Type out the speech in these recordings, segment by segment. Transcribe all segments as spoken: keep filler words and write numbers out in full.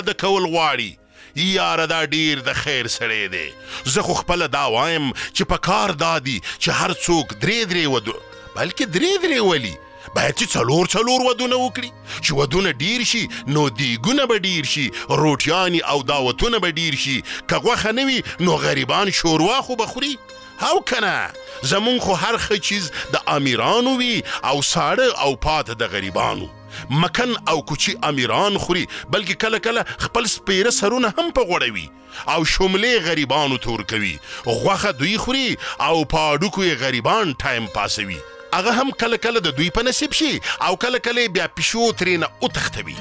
د کول غواړي. یاره دا ډیر د خیر سړی دی. زه خو خپله دا وایم چې په کار دا دي چې هر څوک درې درې ودو بلکې درې درې ولي باید چې څلور څلور ودونه وکړي چې ودونه ډیر شي نو دیګونه به ډیر شي، روټیانې او دعوتونه به ډیر شي. که غوښه نه وي نو غریبان شوروا خو به خوري او که نه. زمونږ خو هر ښه چیز د امیرانو وي او ساړه او پاته د غریبانو. مکن او کوچی امیران خوري بلکې کله کله خپل سپیره سرونه هم په غوړوي او شملې غریبانو تور کوي. غوښه دوی خوري او په هډوکو یې غریبان ټایم پاسوي. هغه هم کله کله د دوی په نصیب شي او کله کله بیا پیشو ترېنه وتښتوي.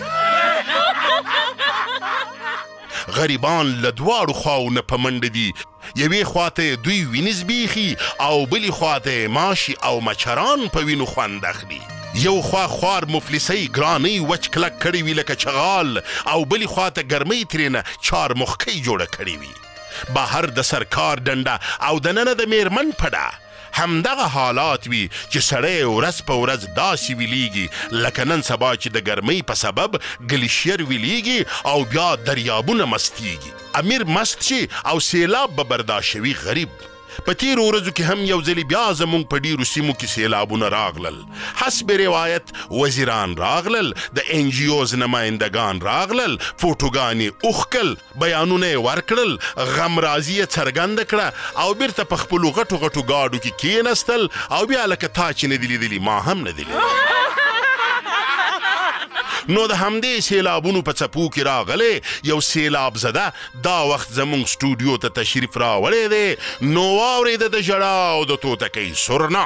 غریبان له دواړو خواو نه په منډه دي. یوې خواته دوی وینې زبېښي او بلې خواته ماشي او مچران په وینو خوند اخلي. یو خوا خوار مفلسۍ ګرانۍ وچ کلک کړی وي لکه چغال او بلې خواته ګرمۍ ترېنه چار مخکۍ جوړه کړې وي. بهر د سرکار ډنډه او دننه د میرمن پډه همدغه حالات وي چې سړی ورځ په ورځ داسې ویلیږي لکه نن سبا چې د ګرمۍ په سبب ګلیشیر ویلیږي او بیا دریابونه مستیږي. امیر مست شي او سیلاب به برداشت شوي غریب. په تیرو ورځو کې هم یو ځلې بیا زموږ په ډیرو سیمو کې سیلابونه راغلل. حسب روایت وزیران راغلل، د ان جی اوز نمایندګان راغلل، فوټوګانې اوښکل، بیانونه یې ورکړل، غمرازي یې څرګنده کړه او بیرته په خپلو غټو غټو ګاډو کې کېنستل او بیا لکه تا چې نه دي لیدلي ما هم نه دي لیدلي. نو د همدې سیلابونو په څپو کې راغلی یو سیلاب زده دا وخت زمونږ سټوډیو ته تشریف راوړی دی. نو واورېده د ژړا او د توتکۍ سرنا.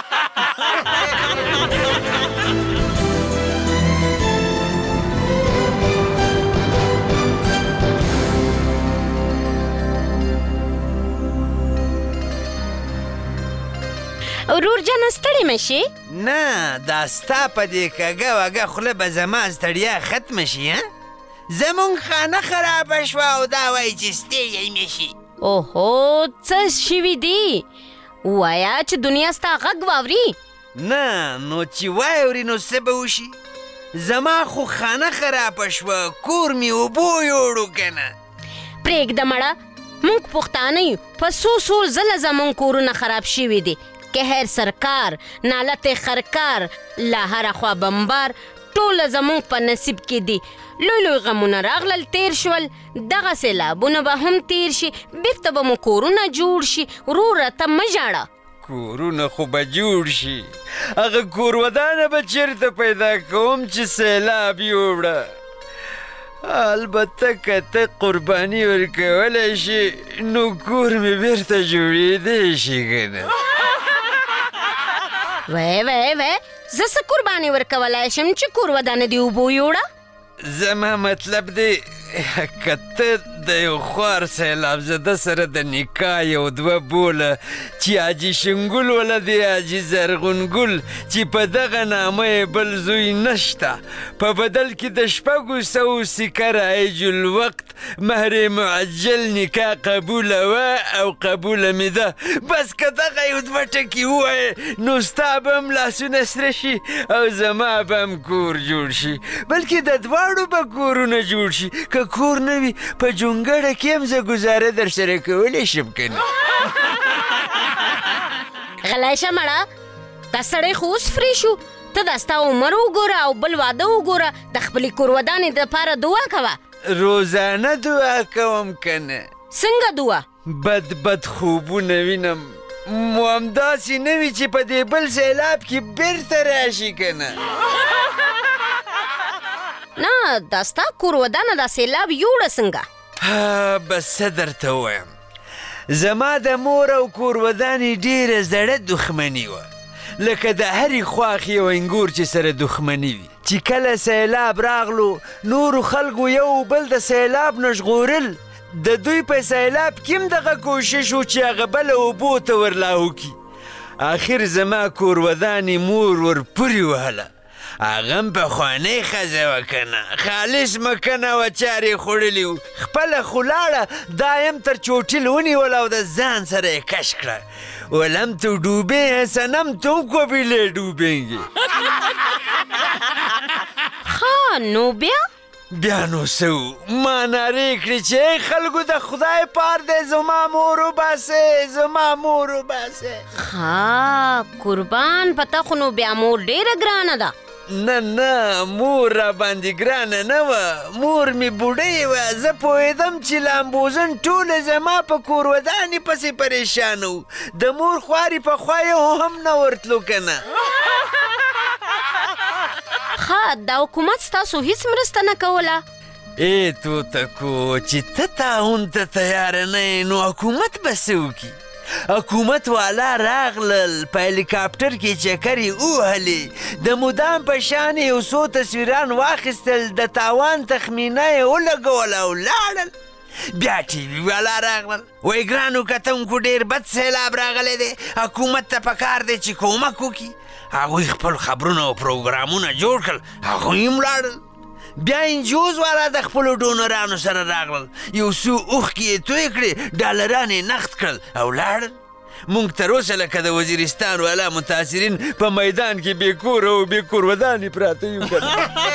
ورور جانه ستړی مه شي؟ نه دا ستا په دې کږه وږه خوله به زما ستړیا ختمه شي. زمونږ خانه خرابه شوه او دا وایي چې ستړی مه شي. اوهو څه شوي دي؟ ووایه چې دنیا ستا غږ واوري. نه نو چې واوري نو څه به وشي؟ زما خو خانه خرابه شوه، کور مې اوبو یوړو که نه. پرېږده مړه، موږ پښتانه یو، په څو څو ځله زموږ کورونه خراب شوي دي. قهر سرکار، نالت خرکار، له هره خوا بمبار، ټوله زموږ په نصیب کې دي. لوی لوی غمونه راغلل تیر شول، دغه سیلابونه به هم تیر شي، بیرته به مو کورونه جوړ شي. وروره ته مه ژاړه. کورونه خو به جوړ شي، هغه کور ودانه به چېرته پیدا کوم چې سیلاب یوړه. البته که ته قرباني ورکولی شي نو کور مې بیرته جوړېدی شي که نه. وی وی وی زه څه قرباني ورکولی شم چې کور ودانه دې اوبو یوړه؟ زما مطلب دی که ته د یو خوار سیلاب زده سره د نکاح یو دوه بوله چې حاجي شنګل ولدی حاجي زرغونګل چې په دغه نامه یې بل زوی نشته، په بدل کې د شپږو سوو سکه رایج الوقت مهر معجل نکاح قبوله وه او قبوله مې ده. بس که دغه یو دوه ټکي ووایې نو ستا به هم لاسونه سره شي او زما به هم کور جوړ شي، بلکې د دواړو به کورونه جوړ شي. که کور نه وي په جونګړه کې هم زه ګزاره در سره کولی شم که نه. غلی شه مړه، دا سړی خو اوس فري شو. ته دا ستا عمر وګوره او بل واده وګوره، د خپلې کور ودانې دپاره دعا کوه. روزانه دعا کوم که نه؟ څنګه دعا؟ بد بد خوبونه وینم، مو همداسې نه وي چې په دې بل سیلاب کې بیرته راشي که نه؟ نه دا ستا کور ودانه دا سیلاب یوړه څنګه؟ بس څه درته ووایم، زما د مور او کور ودانې ډېره زړه دښمني وه، لکه د هرې خواښې یو انګور چې سره دښمني وي. چې کله سیلاب راغلو نورو خلکو یو بل د سیلاب نه ژغورل، د دوی په سیلاب کې هم دغه کوشش و چې هغه بله اوبو ته ورلاهو کړي. آخر زما کور ودانې مور ورپورې وهله، هغه هم پخوانۍ ښځه وه که نه، خالص مکنه وه چارې خوړلي وو، خپله خو لاړه، دا یم تر چوټل ونیوله او د ځان سره یې کش کړه. ولم تو ڈوبے صنم تم کو بھی لے ڈوبیں گے. ها نو بیا؟ بیا نو څه ما نارې کړې چې ای خلکو د خدای پار دی زما مور وباسئ زما مور وباسئ ها قربان پته خو نو بیا مور ډېره ګرانه ده نه نه مور را باندې ګرانه نه وه مور مې بوډۍ وه زه پوهېدم چې لامبوزن ټوله زما په کور ودانې پسې پریشانه و د مور خوارې په خوا یې هم نه ورتلو که نه ښه دا حکومت ستاسو هیڅ مرسته نه کوله ای توتکو چې ته تعاون ته تیاره نه یې نو حکومت به څه وکړي حکومت والا راغلل په هلیکاپټر کې چکرې ووهلې د مدام په شان یو څو تصویران واخیستل د تاوان تخمینه یې ولګوله او لاړل بیا ټي وي والا راغلل وایي ګرانو کتونکو ډېر بد سیلاب راغلی دی حکومت ته پکار دی چې کومک وکړي هغوی خپل خبرونه او پروګرامونه جوړ کړل هغوی هم لاړل بیا انجوز والا د خپلو ډونرانو سره راغلل یو څو اوښکې یې توی کړې ډالران یې نقد کړل او لاړل موږ تر اوسه لکه د وزیرستان والا متاثرین په میدان کې بې کوره او بې کورودانې پراته یو که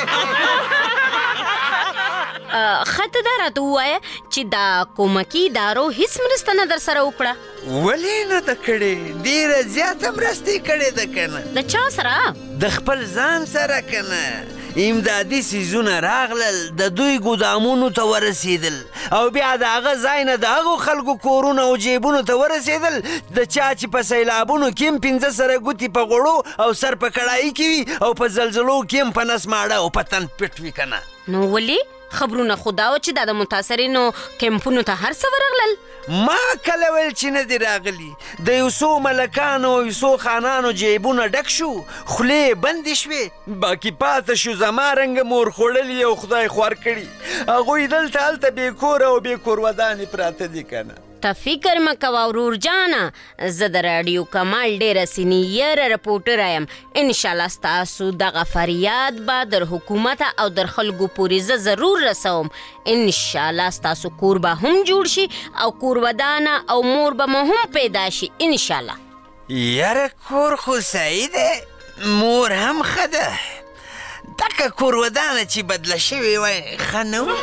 ښه ته دا راته ووایه چې دا کومکي ادارو هیڅ مرسته نه در سره وکړه ولې نه ده کړې ډېره زیاته مرسته یې کړې ده که نه د چا سره د خپل ځان سره که نه امدادي څیزونه راغلل د دوی ګودامونو ته ورسېدل او بیا د هغه ځای نه د هغو خلکو کورونه او جیبونو ته ورسېدل د چا چې په سیلابونو کې هم پنځه سره ګوتې په غوړو او سر په کړایي کې وي او په زلزلو کې هم په نس ماړه او په تن پټ وي که نه نو ولې خبرونه خو دا و چې دا د متاثرینو کیمپونو ته هر څه ورغلل ما کله ویل چې نه دي راغلي د یو څو ملکانو او یو څو خانانو جیبونه ډک شو خولې بندې شوې باقي پاته شو زما رنګه مور خوړلي او خدای خوار کړي هغوی دلته هلته بې کوره او بې کورودانې پراته دي که نه ته فکر مه کوه ورور جانه زه د راډیو کمال ډېره سینیره رپورټره یم انشاءالله ستاسو دغه فریاد به در حکومت او در خلکو پورې زه ضرور رسوم انشاءالله ستاسو کور به هم جوړ شي او کور ودانه او مور به مو هم پیدا شي انشاءالله یاره کور خو صحیح دی مور هم ښه ده دغه کور ودانه چې بدله شوې وای ښه نه وه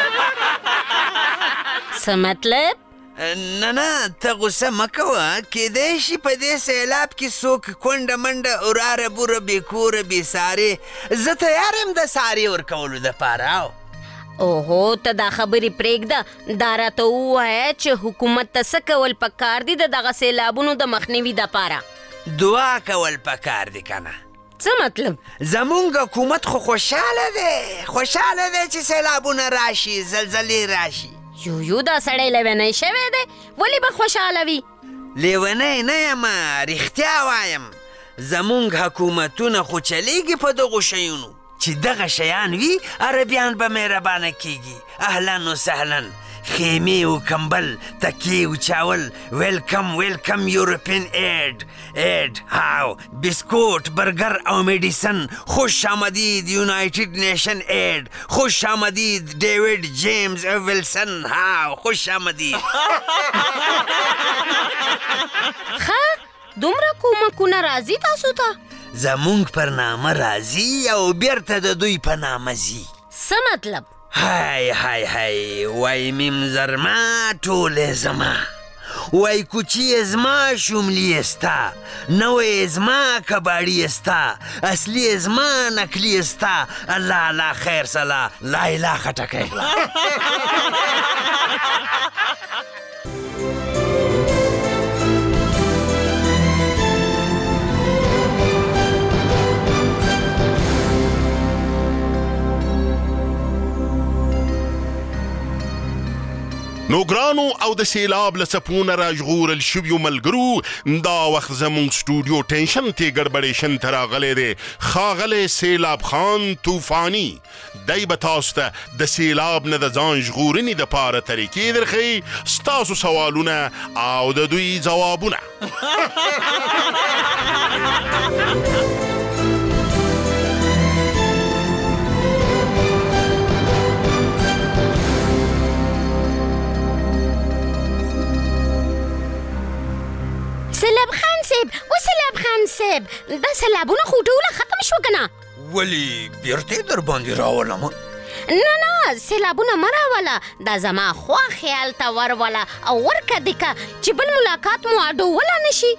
څه مطلب نه نه ته غوسه مه کوه کیدای شي په دې سیلاب کې څوک کونډه منډه وراره بوره بې کوره بې سارې زه تیار یم د سارې ورکولو دپاره اوهو ته دا خبرې پرېږده دا راته ووایه چې حکومت ته څه کول پکار دي د دغه سیلابونو د مخنیوي دپاره دعا کول پکار دي که نه څه مطلب زمونږ حکومت خو خوشحاله دی خوشحاله دی چې سیلابونه راشي زلزلې راشي یو یو دا سړی لیونی شوی دی ولې به خوشحاله وي لیونی نه یمه رښتیا وایم زمونږ حکومتونه خو چلیږي په دغو شیونو چې دغه شیان وي عربیان به مهربانه کیږي اهلا و سهلا خیمې و کمبل تکیې و چاول ویلکم ویلکم یورپین اید اید هاو بسکوت برگر او میډیسن خوش آمدید یونایتد نیشن اید خوش آمدید ډیوید جیمز ویلسن هاو خوش آمدید ښه دومره کومکونه راځي تاسو ته زمونږ پر نامه راځي او بیرته د دوی په نامه ځي څه مطلب های های های وای میم زرما ټولې زما وای کوچی زما شوملی ستا نوې زما کباړي ستا اصلي زما نکلي ستا الله الله خیر سلا لا اله خټکې نو ګرانو او د سیلاب له څپونه راژغورل شویو ملګرو دا وخت زموږ سټوډیو ټینشن ته ګډبډېشن ته راغلی دی ښاغلی سیلاب خان طوفاني دی به تاسو ته د سیلاب نه د ځان ژغورنې دپاره طریقې درښیي ستاسو سوالونه او د دوی ځوابونه سیلاب خان صاحب و سیلاب خان صاحب دا سیلابونه خو ټوله ختم شو که نه ولې بیرته یې در باندې راولم نه نه سیلابونه مه راوله دا زما خوا خیال ته وروله او ورکه دې که چې بل ملاقات مو اډوله نه شي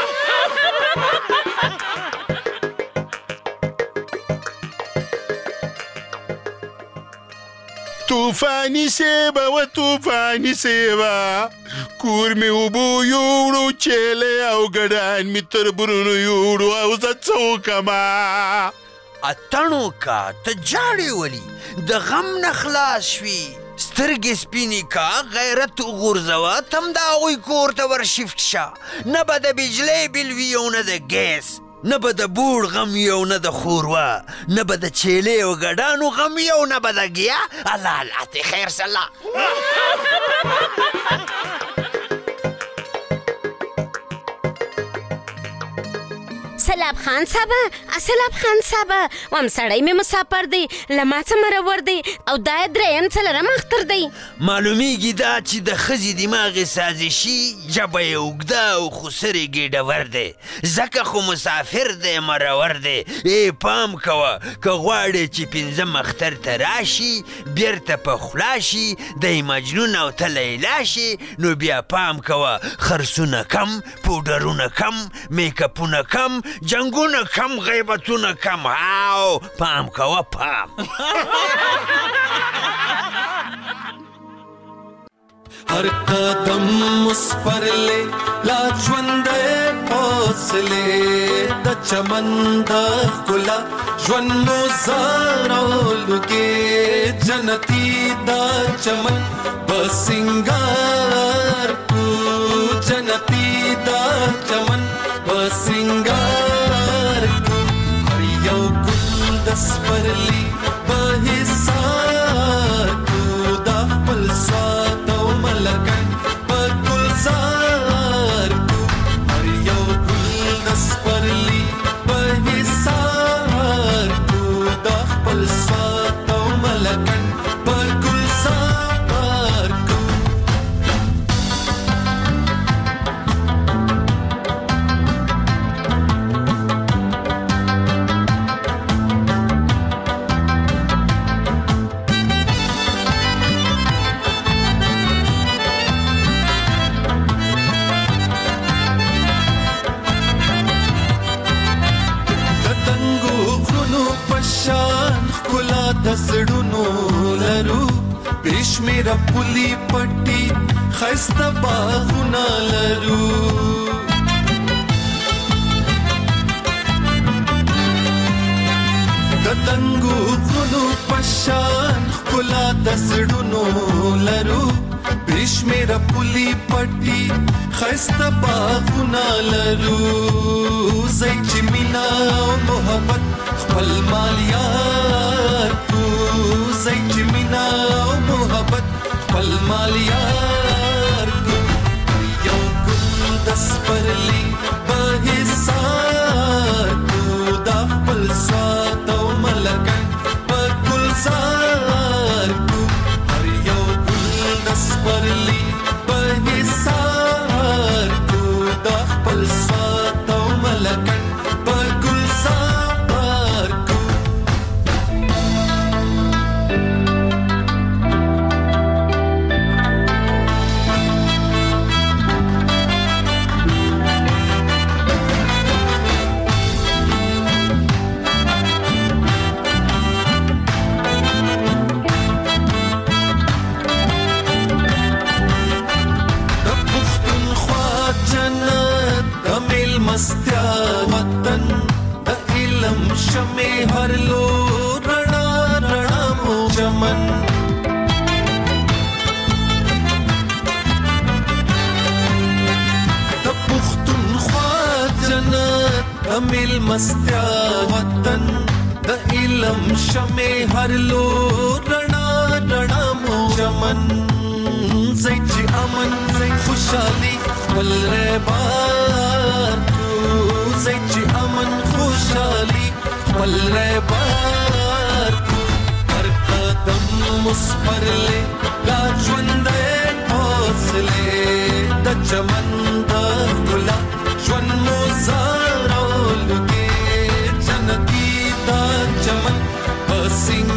طوفاني سیبه و طوفاني سیبه کور مې اوبو یوړو چیلې او ګډان مې تر برونو یوړو او زه څه وکمه اتڼو کا ته جاړې ولي د غم نه خلاص شوي سترګې سپینې کا غیرت وغورځوه تم د هغوی کور ته ورشفټ شه نه به د بجلۍ بل وي او نه د ګیس نه به د بوړ غم وي او نه د ښوروا نه به د چیلې او ګډانو غم وي او نه به د ګیا الله الله ته خیر سله سلاب خان صاحبه سلاب خان صاحبه وام سړی مې مسافر دی له ما څه مرور دی او دا یې درېیم څلرم اختر دی معلومیږي دا چې د ښځې دماغ یې سازشي ژبه یې اوږده او خو سر یې ګېډور دی ځکه خو مسافر دی مرور دی ای پام کوه که غواړې چې پنځم اختر ته راشي بیرته په خوله شي دی مجنون او ته لیلا شي نو بیا پام کوه خرسونه کم پوډرونه کم میکپونه کم جنگونه کم غیبتونه کم هاو پام کوه پام हर कदम उस पर ले ला ژوندې حوصلې د چمن د ښکلا ژوند مو زارولږې جنتي دا چمن به سینګار کو جنتي دا چمن به سینګار کو هر یو ګل د سپرلي به حصار کو دا خپل سواد لگن پر گلزار کو هر یو گل دس پر لی پر حصار کو دا خپل سواد او ملگن پر گلزار کو دسړونو لرو بشمیره پولی پټي خسته باغونه لرو د تنګو غرونو پشان ښکلا دسړونو لرو بشمیره پولی پټي خسته باغونه لرو زه چې مینا او محبت خپل مال یار کو زه چې مینا او محبت خپل مال یار کو یو ګل د سپرلي به حصار کو دا خپل سواد او ملګن په ګلزار کو هر یو ګل د سپرلي به حصار کو دا خپل سواد او ملګن په ګلزار کو مستیا وطن د علم شمع هر لو رڼا رڼا مو چمن د پښتونخوا جنت د مل مستیا وطن د علم شمع هر لو رڼا رڼا مو چمن زې چې امن خوشالي خپل ربار زه چې امن خوشالي خپل ربار کو هر قدم مسپرلې لا ژوندې حوصلې د چمن د ښکلا ژوند مو زارولږې جنتي دا چمن په سینګ